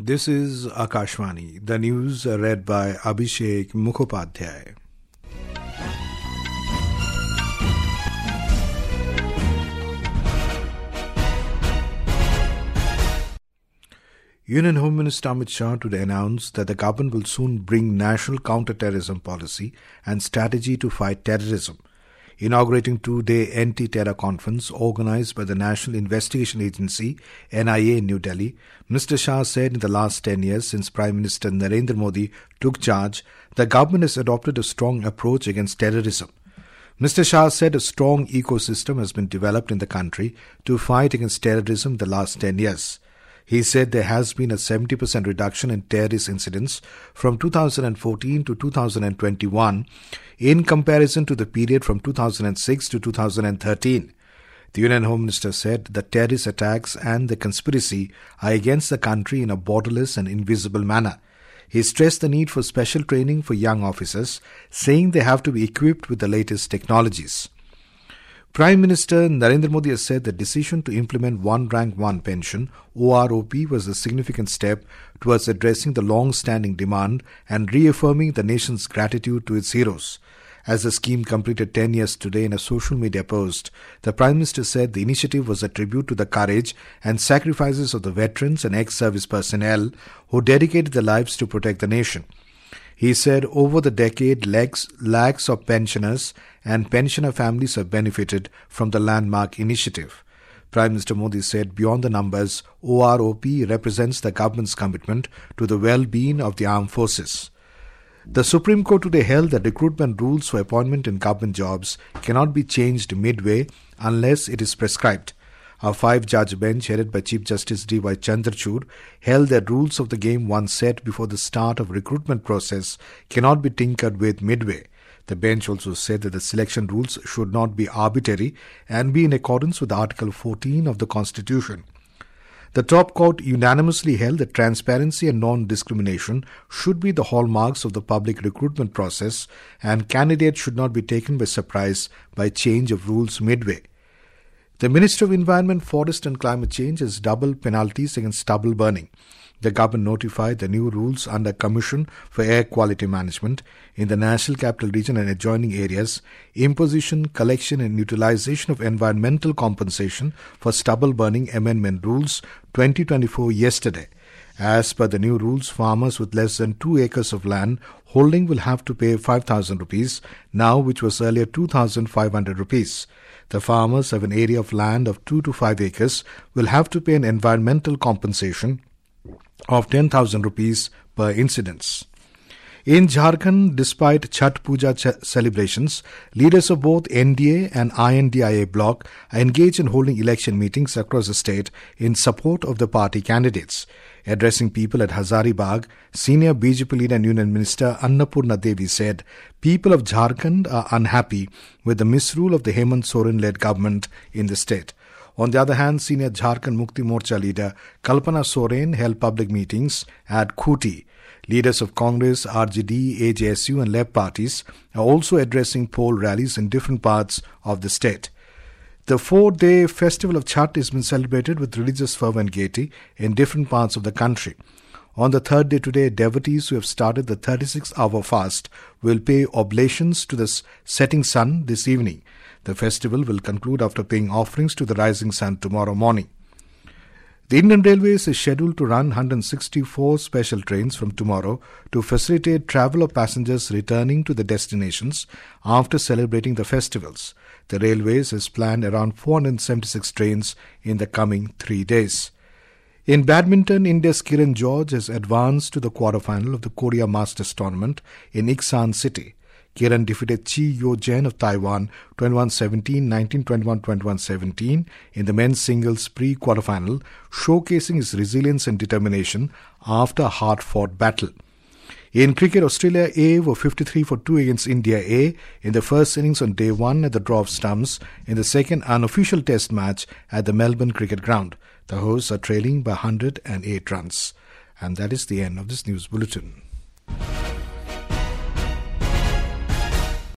This is Akashvani. The news read by Abhishek Mukhopadhyay. Union Home Minister Amit Shah today announced that the government will soon bring national counter-terrorism policy and strategy to fight terrorism. Inaugurating two-day anti-terror conference organized by the National Investigation Agency, NIA in New Delhi, Mr. Shah said in the last 10 years since Prime Minister Narendra Modi took charge, the government has adopted a strong approach against terrorism. Mr. Shah said a strong ecosystem has been developed in the country to fight against terrorism in the last 10 years. He said there has been a 70% reduction in terrorist incidents from 2014 to 2021 in comparison to the period from 2006 to 2013. The Union Home Minister said the terrorist attacks and the conspiracy are against the country in a borderless and invisible manner. He stressed the need for special training for young officers, saying they have to be equipped with the latest technologies. Prime Minister Narendra Modi has said the decision to implement One Rank One Pension (OROP) was a significant step towards addressing the long-standing demand and reaffirming the nation's gratitude to its heroes. As the scheme completed 10 years today in a social media post, the Prime Minister said the initiative was a tribute to the courage and sacrifices of the veterans and ex-service personnel who dedicated their lives to protect the nation. He said over the decade, lakhs of pensioners and pensioner families have benefited from the landmark initiative. Prime Minister Modi said beyond the numbers, OROP represents the government's commitment to the well-being of the armed forces. The Supreme Court today held that recruitment rules for appointment in government jobs cannot be changed midway unless it is prescribed. A 5-judge bench headed by Chief Justice D.Y. Chandrachud held that rules of the game once set before the start of recruitment process cannot be tinkered with midway. The bench also said that the selection rules should not be arbitrary and be in accordance with Article 14 of the Constitution. The top court unanimously held that transparency and non-discrimination should be the hallmarks of the public recruitment process, and candidates should not be taken by surprise by change of rules midway. The Ministry of Environment, Forest and Climate Change has doubled penalties against stubble burning. The government notified the new rules under Commission for Air Quality Management in the National Capital Region and adjoining areas, imposition, collection and utilization of environmental compensation for stubble burning amendment rules 2024 yesterday. As per the new rules, farmers with less than 2 acres of land holding will have to pay 5,000 rupees, now which was earlier 2,500 rupees. The farmers have an area of land of 2 to 5 acres will have to pay an environmental compensation of 10,000 rupees per incidence. In Jharkhand, despite Chhath Puja celebrations, leaders of both NDA and INDIA bloc are engaged in holding election meetings across the state in support of the party candidates. Addressing people at Hazaribagh, senior BJP leader and Union Minister Annapurna Devi said, people of Jharkhand are unhappy with the misrule of the Hemant Soren-led government in the state. On the other hand, senior Jharkhand Mukti Morcha leader Kalpana Soren held public meetings at Khuti. Leaders of Congress, RJD, AJSU and LEP parties are also addressing poll rallies in different parts of the state. The 4-day festival of Chhath has been celebrated with religious fervour and gaiety in different parts of the country. On the third day today, devotees who have started the 36-hour fast will pay oblations to the setting sun this evening. The festival will conclude after paying offerings to the rising sun tomorrow morning. The Indian Railways is scheduled to run 164 special trains from tomorrow to facilitate travel of passengers returning to the destinations after celebrating the festivals. The Railways has planned around 476 trains in the coming 3 days. In badminton, India's Kiran George has advanced to the quarterfinal of the Korea Masters Tournament in Iksan City. Kiran defeated Chi Yo-jen of Taiwan 21-17, 19-21, 21-17 in the men's singles pre-quarterfinal, showcasing his resilience and determination after a hard-fought battle. In cricket, Australia A were 53 for 2 against India A in the first innings on day 1 at the draw of stumps in the second unofficial test match at the Melbourne Cricket Ground. The hosts are trailing by 108 runs. And that is the end of this news bulletin.